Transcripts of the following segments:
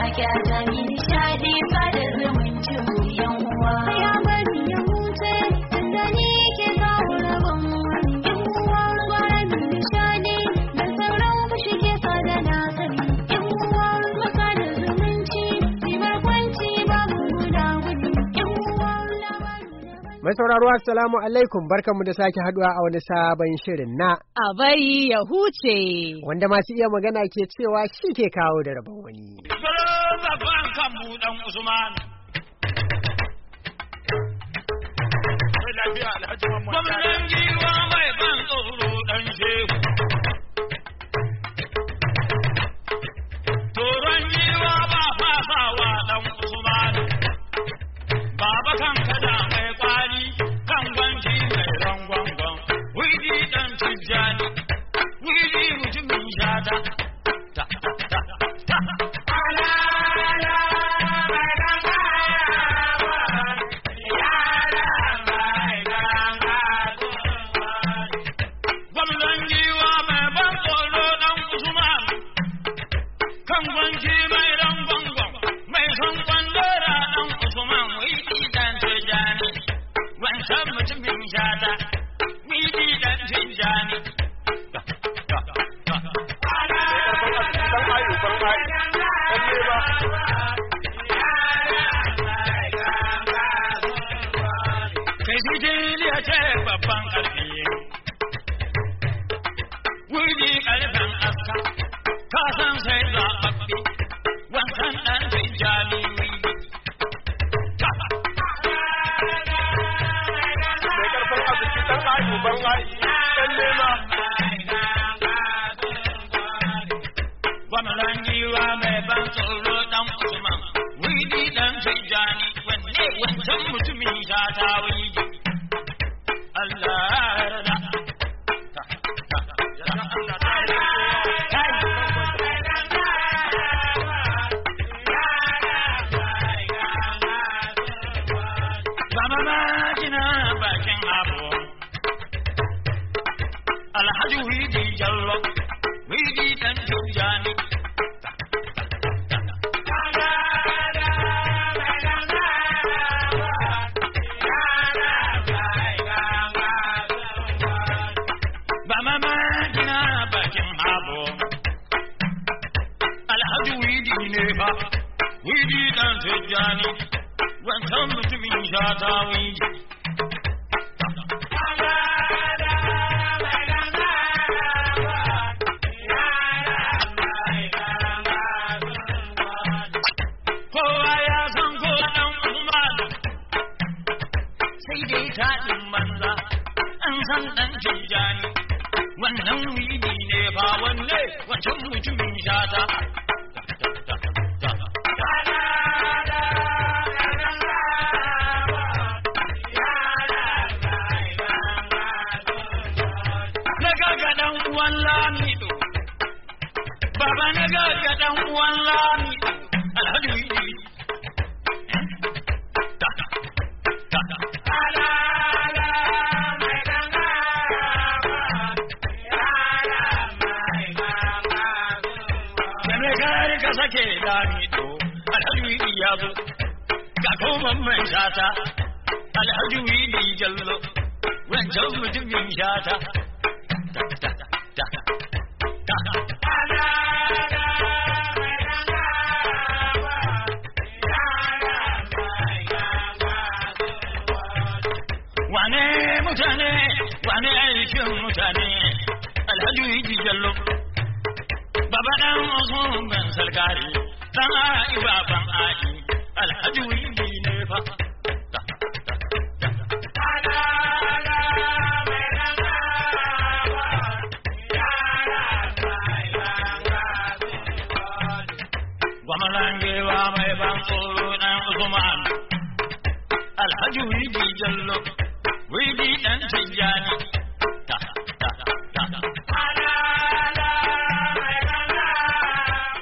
kyata mi nishadi sada zumuncin mu yan uwa. Ya bari ya huce tunda ni ke kawo rabon wani yan uwa. Gwara mi nishadi da sauran ku shige sada na sani yan uwa. Masa da zumunci ribar kwanci babu guda gudu yan uwa. Mai sauraro assalamu alaikum, barkanmu da sake haduwa a wani sabon shirin na a bari ya huce, wanda masu iya magana ke cewa shi ke kawo da rabon wani. Babban kanmu dan Usman. Gwamnan giwa mai ban tsoro dan shehu. Toron giwa ba fasawa dan Usman. Baba kan kada mai kwari kan gwanci mai rangwangon. Widi dan tijjani, widi mutumin shata.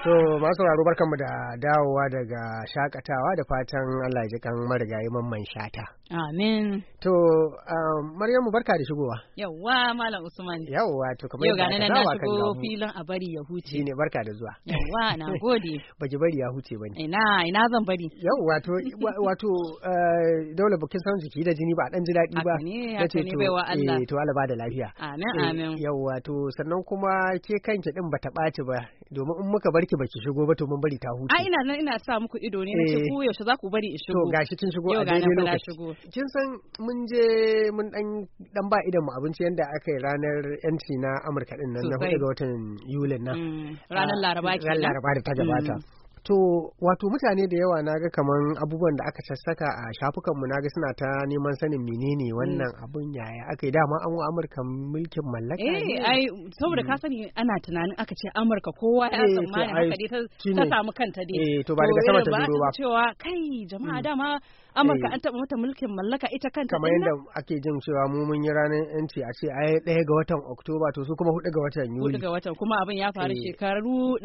To masu sauraro barkanmu da dawowa daga shakatawa da fatan Allah ya ji kan marigayi Mamman Shata. Amin. To Maryamu barka da shigowa. Yawwa Malam Usman. Yawwa to kamar yau ga nan na shigo kan filin a bari ya huce. Shine barka da zuwa. Yawwa na gode. Baki bari ya huce bane. Ina zan bari. Yawwa to wato dole bakin san jiki da jini ba dan ji daɗi ba. Haka ne baiwa Allah. To Allah ba da lafiya. Amin. Yawwa to sannan kuma ke kanki din bata ɓaci ba domin in muka barki baki shigo ba to mun bari ta huce. Ina nan ina sa muku ido ne nace ku yaushe za ku bari in shigo. To gashi kin shigo a daidai lokaci. Kin san mun je mun dan ba idan mu abinci yanda aka yi ranar yanci na Amurka din nan na 4 ga watan Yulin nan. Ranar Laraba kenan. Ranar Laraba da ta gabata. To wato mutane da yawa naga kaman abubuwan da aka sassaka a shafukanmu naga suna ta neman sanin menene wannan abun yaya aka yi dama an wa Amurka mulkin mallaka ne. Ai saboda ka sani ana tunanin aka ce Amurka kowa ya tsammani haka dai ta samu kanta dai. To ba daga sama ta biro ba. Cewa kai jama'a dama Amurka an taɓa mata mulkin mallaka ita kanta. Kamar yadda ake jin cewa mu mun yi ranar yanci a ce ai 1 ga watan Oktoba to su kuma 4 ga watan Yuli. 4 ga watan kuma abin ya faru shekaru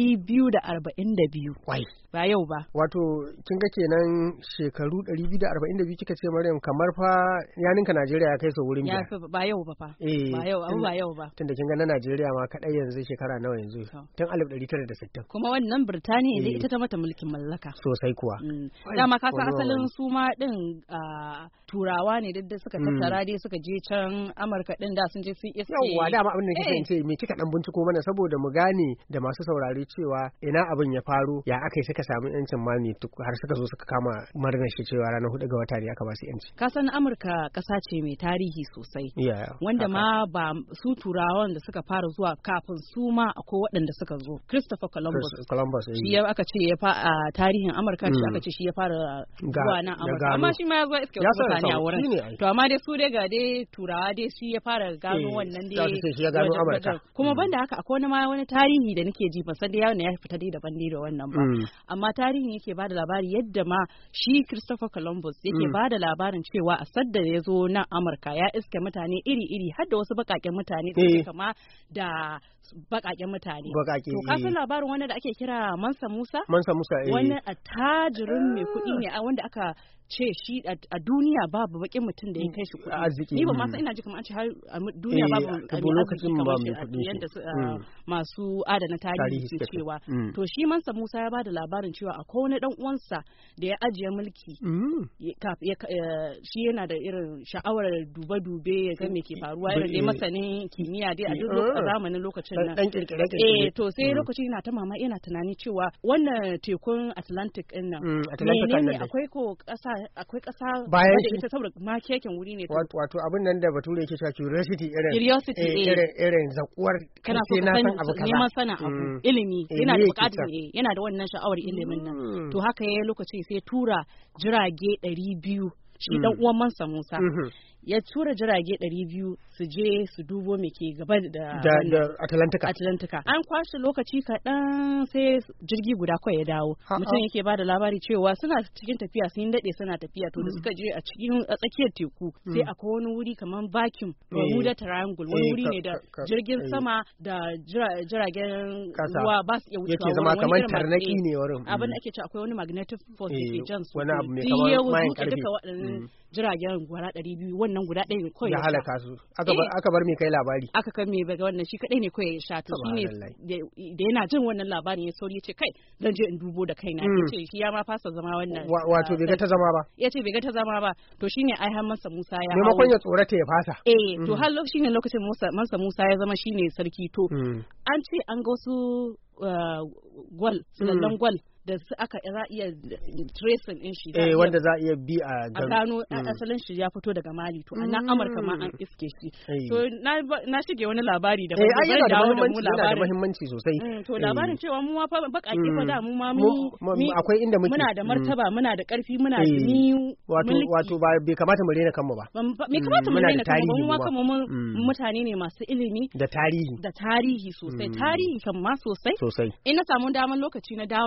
242. Wai. Ba yau ba. Wato kin ga kenan shekaru 242 kika ce Maryam kamar fa ya ninka Najeriya ya kai su wurin biya. Ba yau ba fa. Ba yau ba yau ba. Tunda kin ga na Najeriya ma kadai yanzu shekara nawa yanzu tun 1960. Kuma wannan Birtaniya ne ita ta mata mulkin mallaka. Sosai kuwa. Dama ka san asalin su ma din turawa ne da suka tattara dai suka je can Amurka din da sun je su iske. Yawwa dama abin da kike ce me kika dan binciko mana saboda mu gane da masu saurare cewa ina abin ya faru ya aka yi suka samu yancin ma ne har suka zo suka kama murnar shi cewa ranar 4 ga wata ne aka ba su yanci. Ka san Amurka kasa ce mai tarihi sosai. Wanda ma ba su turawan da suka fara zuwa kafin su ma akwai waɗanda suka zo. Christopher Columbus. Shi ya aka ce ya a tarihin Amurka shi aka ce shi ya fara zuwa nan Amurka. Amma shi ma ya zo iske wasu mutane a wurin. To amma dai su dai ga dai turawa dai shi ya fara gano wannan dai. Shi ya gano Amurka. Kuma banda haka akwai wani tarihi da nake ji ban san dai ya fita dai daban dai da wannan ba. Amma tarihin yake bada labari yadda ma shi Christopher Columbus yake bada labarin cewa a sadda ya zo nan Amurka ya iske mutane iri-iri har da wasu baƙaƙen mutane da kama da baƙaƙen mutane. To ka san labarin wanda da ake kira Mansa Musa? Mansa Musa wani attajirin mai kuɗi ne wanda aka ce shi a duniya babu bakin mutum da ya kai shi kuɗi. Ni ba ma san ina ji kamar an ce har a duniya babu lokacin ba mai kuɗi yadda masu adana tarihi ke cewa. To shi Mansa Musa ya bada labarin cewa akwai wani dan uwansa da ya ajiye mulki. Shi yana da irin sha'awar dube-dube ya ga me ke faruwa irin dai masanin kimiyya dai a duk zamanin lokacin nan. Dan kirkire-kirkire. To sai lokacin yana ta mamaki yana tunani cewa wannan tekun Atlantic din nan. Atlantic akwai ƙasa bayan shi ita saboda ma keken wuri ne. Wato abin nan da bature yake cewa curiosity irin zakuwar kana so ka sani neman sana abu ilimi yana da bukatar yana da wannan sha'awar ilimin nan. To haka yayin lokaci sai tura jirage 200 shi dan uwan Mansa Musa ya tura jirage 200 su je su dubo me ke gaba da Atlantika. An kwashe lokaci kaɗan sai jirgi guda kawai ya dawo. Mutum yake ba da labari cewa suna cikin tafiya sun daɗe suna tafiya to da suka je a tsakiyar teku sai akwai wani wuri kamar vacuum Bermuda Triangle wani wuri ne da jirgin sama da jiragen ruwa ba su iya wucewa. Yake zama kamar tarnaki ne wurin. Abin da ake cewa akwai wani magnetic force da ke jan su. Wani abu mai kamar mayan karfe. Duka waɗannan jiragen gwara 200 wannan guda ɗaya ne kawai ya halaka su aka bar mai kai labari aka kan mai baga wannan shi kadai ne kawai ya sha to shine da yana jin wannan labarin ya sauri ya ce kai zan je in dubo da kaina ya ce shi ya ma fasa zama wannan wato bai ga ta zama ba ya ce bai ga ta zama ba to shine ai har Mansa Musa ya maimakon ya tsorata ya fasa to har shine lokacin Mansa Musa ya zama shine sarki to an ce an ga wasu gwal lallan gwal da aka za iya tracing din shi wanda za a iya bi a gano asalin shi ya fito daga Mali to annan Amurka ma an iske shi to na shige wani labari da ban dawo da mu labarin yana da muhimmanci sosai to labarin cewa mu ma fa bakake fa da mu ma akwai inda muke muna da martaba muna da karfi muna da ni wato ba bai kamata mu rena kanmu ba bai kamata mu rena kanmu ba mu ma kanmu mutane ne masu ilimi da tarihi sosai tarihi kan ma sosai sosai in na samu damar lokaci na dawo na a bari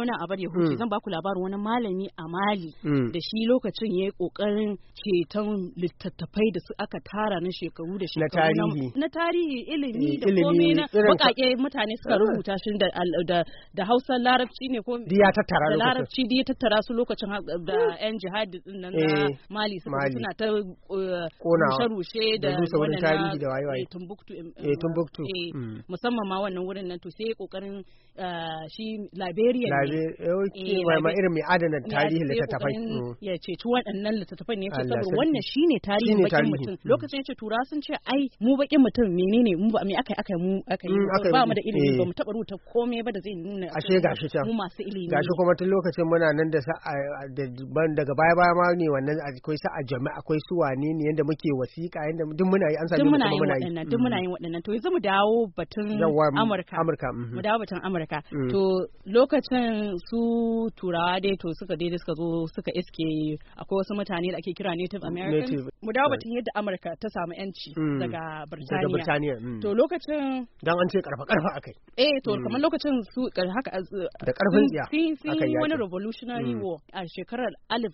huce zan baku labarin wani malami a Mali da shi lokacin yayi kokarin ceton littattafai da su aka tara na shekaru da shekaru na tarihi ilimi da komai na bakake mutane suka rubuta shi da Hausa Larabci ne ko ya tattara da Larabci ya tattara su lokacin da yan jihadi din nan na Mali suna ta rushe da wannan tarihi da wayewaye Timbuktu musamman ma wannan wurin nan to sai kokarin shi Liberian ma irin mai adana tarihi littattafai ya ceci waɗannan littattafai ne yace saboda wannan shine tarihin bakin mutum lokacin yace tura sun ce ai mu bakin mutum menene mu me aka mu ba mu da ilimi ba mu taba rubuta komai ba da zai nuna ashe gashi can mu masu ilimi gashi kuma tun lokacin muna nan da daga baya ma ne wannan akwai a jami'a akwai su wane ne yanda muke wasiƙa yanda duk muna yi an sami mu kuma muna yi duk muna yin waɗannan to yanzu mu dawo batun Amurka mu dawo batun Amurka to lokacin su turawa dai to suka zo suka iske akwai wasu mutane da ake kira Native Americans mu dawo batun yadda Amurka ta samu yanci daga Birtaniya to lokacin dan an ce karfa akai to kamar lokacin su haka da karfin tsiya sun yi wani revolutionary war a shekarar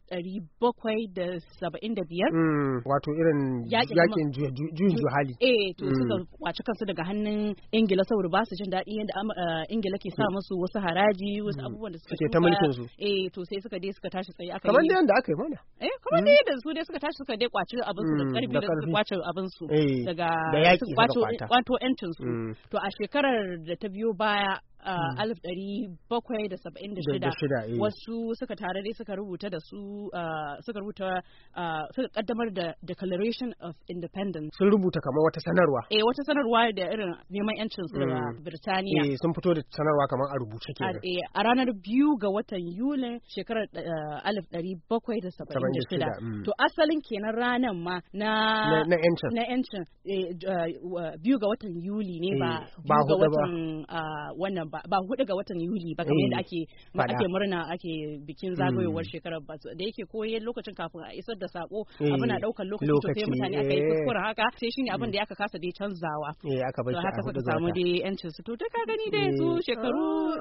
1775 wato irin yakin juyin juhali to suka kwaci kansu daga hannun Ingila saboda ba su jin daɗi yadda Ingila ke sa musu wasu haraji wasu abubuwan da suke ta mulkin su to sai suka tashi tsaye aka kamar yadda aka yi mana kamar yadda su dai suka tashi suka kwaci abin su da karfi da suka kwace abin su daga kwato yancin su to a shekarar da ta biyo baya 1776 wasu suka tare dai suka rubuta suka kaddamar da Declaration of Independence sun rubuta kamar wata sanarwa wata sanarwa da irin neman yancin su daga Birtaniya sun fito da sanarwa kamar a rubuce kenan a ranar 2 ga watan Yuli shekarar 1776 to asalin kenan ranar ma na yancin 2 ga watan Yuli ne ba 2 ga watan wannan ba 4 ga watan Yuli ba kamar yadda ake murna ake bikin zagayowar shekarar ba da yake koyi lokacin kafin a isar da sako abin na daukar lokaci to sai mutane aka yi kuskure haka sai shine abin da aka kasa dai canzawa aka bar shi haka suka samu dai yancin su to ta ka gani dai su shekaru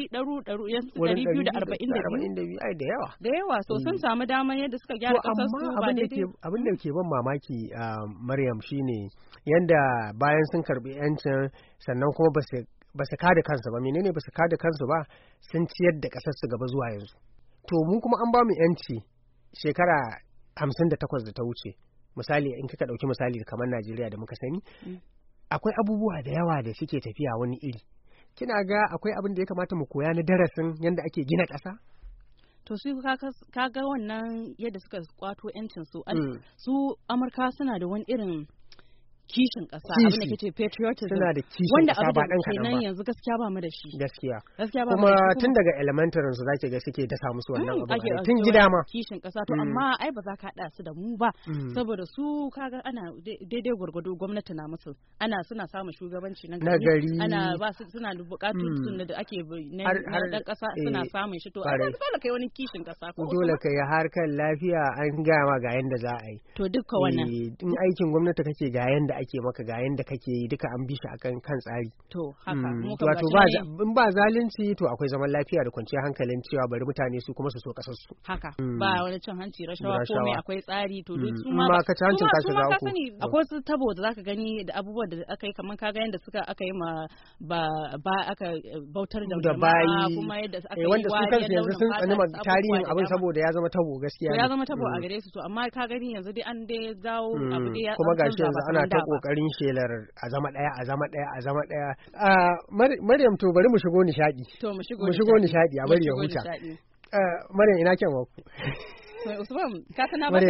242 ai da yawa so sun samu damar yadda suka gyara kasar su ba daidai abin da ke ban mamaki Maryam shine yanda bayan sun karbi yancin sannan kuma ba su kada kansu ba menene ba su kada kansu ba sun ciyar da kasar su gaba zuwa yanzu to mu kuma an ba mu yanci shekara 58 da ta wuce misali in kika dauki misali kamar Najeriya da muka sani akwai abubuwa da yawa da suke tafiya wani iri kina ga akwai abin da ya kamata mu koya na darasin yanda ake gina ƙasa to su ka ga wannan yadda suka kwato yancin su Amurka suna da wani irin kishin ƙasa abin da kace patriotism suna da kishin ƙasa ba dan kadan ba yanzu gaskiya ba mu da shi gaskiya ba kuma tun daga elementary su zaki ga suke ta samu su wannan abu tun gida ma kishin ƙasa to amma ai ba za ka hada su da mu ba saboda su kaga ana daidai gurgudu gwamnati na musu suna samun shugabanci nan gari ana ba su suna da bukatun da ake na dan ƙasa suna samun shi to dole kai wani kishin ƙasa ko dole kai harkar lafiya an ga ma ga yanda za a yi to dukkan wannan in aikin gwamnati kake ga yanda ake maka ga yanda kake yi duka an bi shi akan kan tsari to haka wato in ba zalunci to akwai zaman lafiya da kwanciyar hankalin cewa bari mutane su kuma su so kasar su haka ba wani cin hanci rashawa ko mai akwai tsari to duk su ma ka ci hancin ka shiga uku akwai su tabo da zaka gani da abubuwan da aka yi kaman kaga yanda aka yi ma ba aka bautar da jama'a kuma yadda aka yi wanda su kansu yanzu sun tsani tarihin abin saboda ya zama tabo gaskiya ya zama tabo a gare su to amma ka gani yanzu dai an dai dawo abu dai kuma gashi yanzu ana ta kokarin shelar a zama daya Maryam to bari mu shigo nishadi to mu shigo nishadi a bari ya huta Maryam ina kyanwa ku Usman ka sana baka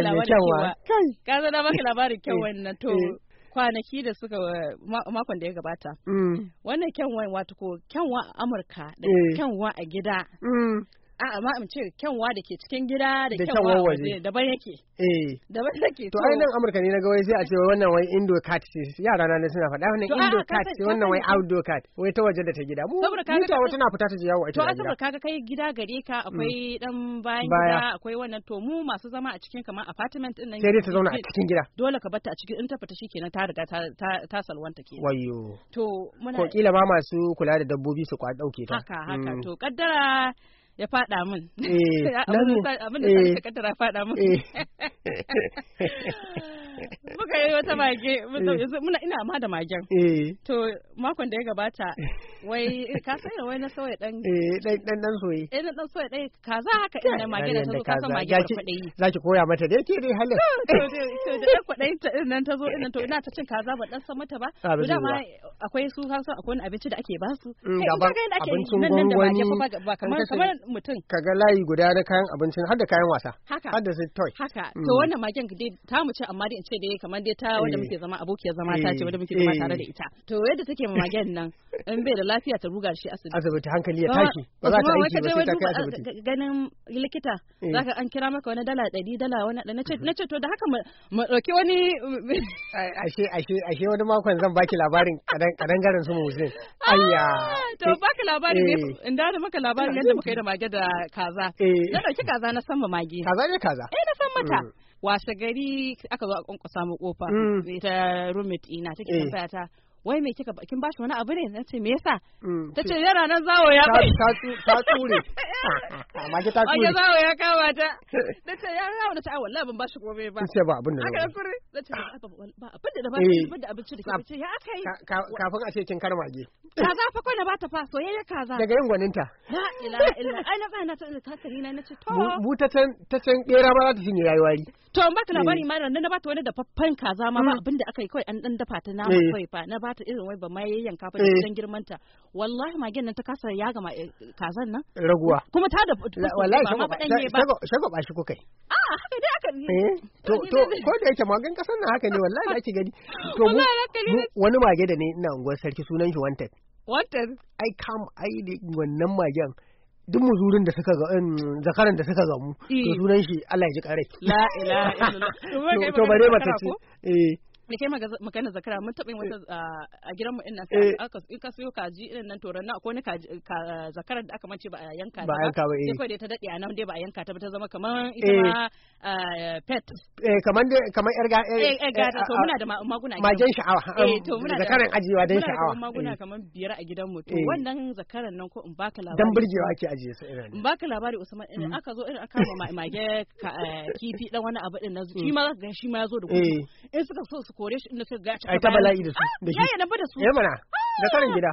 labarin kyanwan nan to kwanaki da suka makon da ya gabata wannan kyanwan wato ko kyanwa a Amurka da kyanwa a gida amma in ce kyanwa da ke cikin gida da kyanwa waje daban yake daban yake to ai nan Amurka ne naga wai sai a ce wannan wai indoor cat ce yara na suna faɗa wannan indoor cat ce wannan wai outdoor cat wai ta waje da ta gida mu ta wata na fita ta je yawo ita to saboda kaga kai gida gare ka akwai dan bayan gida akwai wannan to mu masu zama a cikin kamar apartment din nan sai dai ta zauna a cikin gida dole ka batta a cikin in ta fita shikenan ta riga ta salwanta kenan wayo to muna ko kila ma masu kula da dabbobi su kwa dauke ta haka to kaddara ya fada min. Abin da ta kaddara fada min. Muka yi wata mage, ina ma da magen. To makon da ya gabata, wai ka sanya wai na soya dan. Dan soye. Na dan soya dai kaza haka ina mage da ta zo ka san mage da kwaɗayi. Zaki koya mata da yake dai halin. To da kwaɗayi ta nan ta zo ina to ina ta cin kaza ba dan san mata ba. To dama akwai su kansu akwai wani abinci da ake ba su. Abincin gwangwani ba kamar mutum. Kaga layi guda da kayan abincin har da kayan wasa. Haka. Har da su toy. Haka. To wannan magen dai ta mu ce amma dai in ce dai kamar dai ta wanda muke zama abokiyar zama ta ce wanda muke zama tare da ita. To yadda take ma magen nan in bai da lafiya ta ruga shi asibiti. Asibiti hankali ya tashi. Ba za ta aiki ba sai ta kai asibiti. Ganin likita zaka an kira maka wani $100 wani nace to da haka mu dauki wani ashe wani makon zan baki labarin kadangaren su Musin. Ayya. To baki labari ne in da maka labarin yadda muka yi da mage da kaza. Na dauki kaza na san mage. Kaza ne kaza. Na san mata. Washe gari aka zo a kwankwasa mu kofa. Ita roommate ina take tambaya ta wai me kin bashi wani abu ne nace me yasa tace yana nan zawo ya bai ta tsure mage ta tsure zawo ya kama ta nace ya zawo nace a wallahi ban bashi komai ba nace ba abin da aka kure nace ba abin da ba abin da abinci da ke ya akai kafin a ce kin kar mage kaza fa kai na bata fa soyayya kaza daga yin gwaninta la ilaha illa ai na kana ta takari na nace to bu ta can bera ba za ta cinye rayuwari to in baka labari ma na bata wani dafaffen kaza ma ba abin da aka yi kawai an dan dafa ta nama kawai fa na bata irin wai ba ma yayyanka fa dan girmanta wallahi magen nan ta kasa ya gama kazan nan raguwa kuma ta da wallahi shago ba shi kukai haka dai aka to ko da yake magen kasan nan haka ne wallahi da ake gani to wani mage da ne ina unguwar sarki sunan shi wanted ai wannan magen duk muzurin da suka ga zakaran da suka gamu to sunan shi Allah ya ji karai la ilaha illallah to bare mata ce da kai magana zakara mun taɓa yin wata a gidanmu ina in ka siyo kaji irin nan toron na akwai wani zakarar da aka mace ba a yanka ba sai kawai dai ta daɗe a nan dai ba a yanka ta ba ta zama kamar ita ma pet kamar yar gata to muna da maguna magen sha'awa to muna da zakaran ajiyewa dan sha'awa muna da maguna kamar 5 a gidanmu to wannan zakaran nan ko in baka labari dan burgewa ake ajiye su irin in baka labari Usman in aka zo irin aka kama mage kifi dan wani abu din na shi ma zaka ga shi ma yazo da gudu in suka so su kore shi inda suka gaci ai ta bala'i da su da shi yayi na bada su mana da karin gida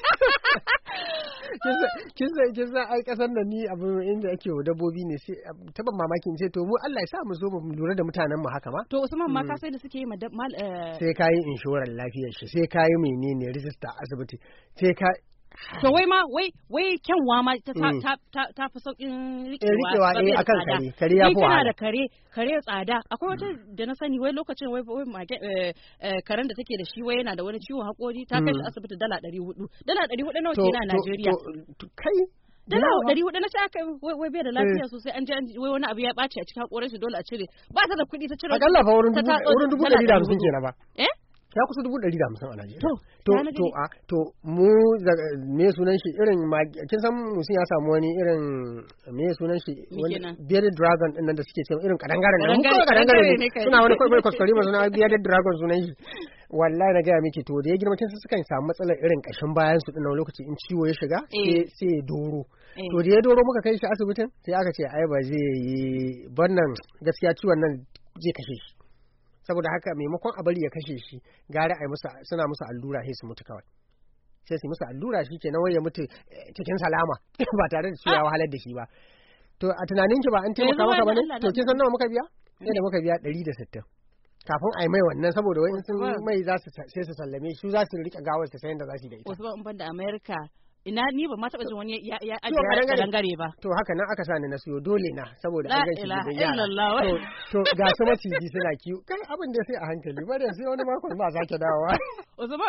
kin sa ai kasar nan ni abu inda ake wa dabbobi ne sai ta ban mamakin ce to mu Allah ya sa mu zo mu lura da mutanen mu haka ma to Usman ma ka sai da suke yi sai kayi inshorar lafiyar shi sai kayi menene register asibiti sai ka to wai kyanwa ma ta fi saukin rikewa akan kare ya fi wahala da kare tsada akwai wata da na sani wai lokacin wai karen da take da shi wai yana da wani ciwon haƙori ta kai shi asibiti $400 nawa kenan a Najeriya kai $400 na aka wai bai da lafiya sosai an je wai wani abu ya ɓaci a cikin haƙorin shi dole a cire ba ta da kuɗi ta cire akalla fa wurin $150 kenan ba ya kusa $150 a Najeriya. To mu me sunan shi irin kin san musun ya samu wani irin me sunan shi bearded dragon din nan da suke cewa irin kadangaren nan ko kadangaren ne suna wani kai kuskure ba suna bearded dragon sunan shi wallahi na gaya miki to da ya girma kin sukan samu matsalar irin kashin bayan su dinnan lokaci in ciwo ya shiga sai ya doro to da ya doro muka kai shi asibitin sai aka ce ai ba zai yi bannan gaskiya ciwon nan zai kashe shi saboda haka maimakon a bari ya kashe shi gare a yi suna musu allura sai su mutu kawai sai su musu allura shi ke wai ya mutu cikin salama ba tare da cewa wahalar da shi ba to a tunanin ki ba an taimaka maka bane to kin san nawa muka biya sai da muka biya 160 kafin a yi mai wannan saboda wai sun mai za su sai su sallame shi za su rike gawar su sayan da za su yi da ita wasu ban da America ina ni ba ma taɓa jin wani ya ajiye dangare ba to haka nan aka sani na siyo dole na saboda an ganshi da yara to ga su maciji suna kiwo kai abin da sai a hankali ba da sai wani makon ba sake dawowa Usman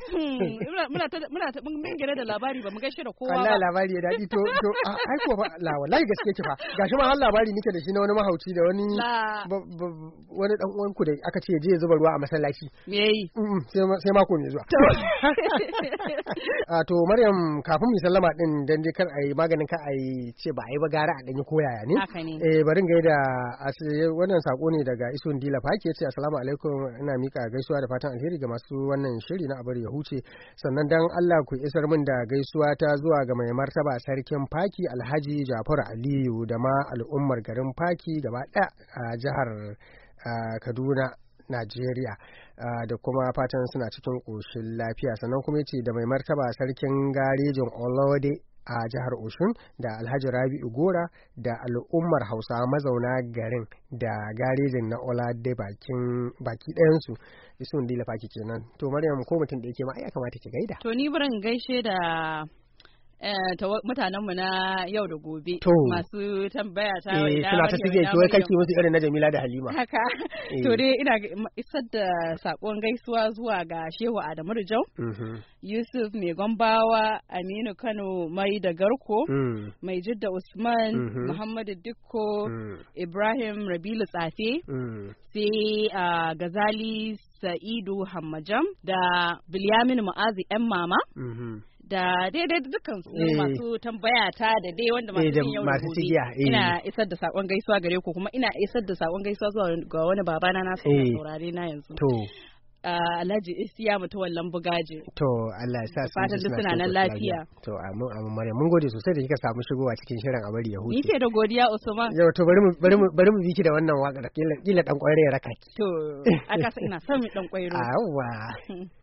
muna gare da labari ba mu gaishe da kowa ba wallahi labari ya dadi to ai ko ba la wallahi gaske ki fa gashi ma har labari nake da shi na wani mahauci da wani dan uwan ku da aka ce je zuba ruwa a masallaci me yayi sai mako mai zuwa to Maryam kafin mu sallama din dan dai kar a yi maganin ka a yi ce ba a yi ba gara a danyi koyaya ne. Haka ne. Bari gaida wannan sako ne daga Isun Dila Faki ya ce assalamu alaikum ina mika gaisuwa da fatan alheri ga masu wannan shiri na abar ya huce sannan dan Allah ku isar min da gaisuwa ta zuwa ga mai martaba sarkin Faki Alhaji Jafaru Aliyu da ma al'ummar garin Faki gaba ɗaya a jihar Kaduna Najeriya da kuma fatan suna cikin ƙoshin lafiya sannan kuma yace da mai martaba sarkin garejin Olode a jihar Oshun da Alhaji Rabi'u Gora da al'ummar Hausa mazauna garin da garejin na Olade baki ɗayansu Isun Dila Faki kenan. To Maryam ko mutum da yake ma ya kamata ki gaida. To ni barin gaishe da mutanenmu na yau da gobe masu tambaya ta suna ta sige ki wai kake musu irin na Jamila da Halima haka to dai ina isar da sakon gaisuwa zuwa ga Shehu Adamu Rijau Yusuf Mai Gombawa Aminu Kano Mai da Garko Mai Jidda Usman Muhammadu Dikko Ibrahim Rabilu Tsafe sai Gazali Sa'idu Hammajam da Bilyamin Mu'azi yan mama da daidai dukkan su masu tambaya ta da dai wanda masu yin yau da gobe ina isar da sakon gaisuwa gare ku kuma ina isar da sakon gaisuwa zuwa ga wani babana na saurare na yanzu Alhaji Isiya Mutawallan Bugaje. To Allah ya sa su fatan duk suna nan lafiya. To amin Maryam mun gode sosai da kika samu shigowa cikin shirin a bari ya huce. Ni ke da godiya Usman. Yau to bari mu biki da wannan waƙar kila dan kwaire ya raka ki. To aka sa ina son mi dan kwairo. Awwa.